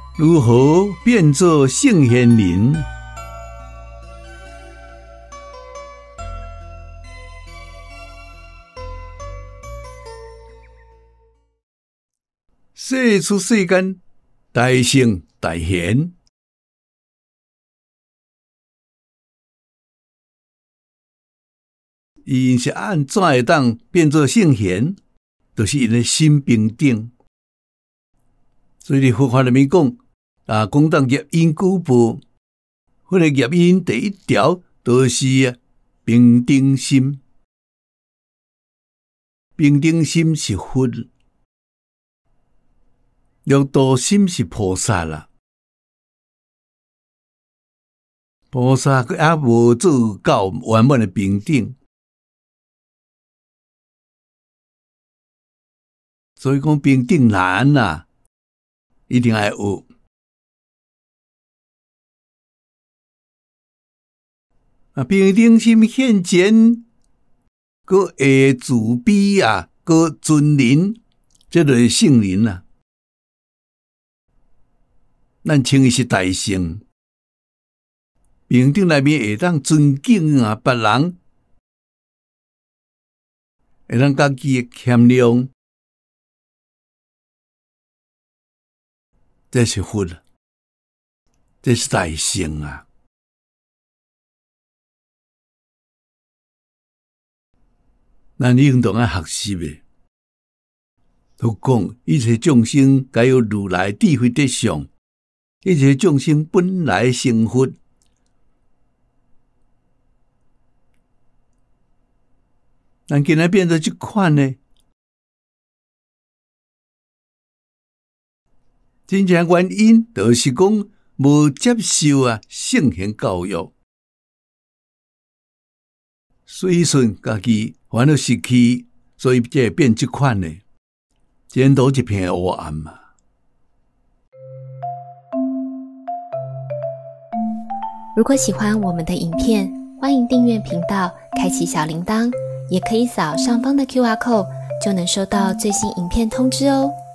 如何变作圣贤人？世出世间，大圣大贤，因是按怎会当变作圣贤？就是因的心平等。所以佛法里面讲，讲到业因果报，迄个业因第一条就是平等心。平等心是佛，六道心是菩萨啦。菩萨还无做到圆满的平等，所以讲平等难啊，一定要有。平等心现前，搁会自卑搁尊人，这就是圣人啊。咱称伊是大圣。平等内面会当尊敬别人，会当家己的谦让，这是佛，这是大圣啊。咱应当学习的，都讲一切众生皆有如来智慧德相，一切众生本来成佛。咱今仔变做这款呢？真正原因就是讲无接受圣贤教育，随顺家己烦恼习气，所以才会变这款呢。前途一片黑暗嘛。 如果喜欢我们的影片，欢迎订阅频道，开启小铃铛，也可以扫上方的 QR code，就能收到最新影片通知哦。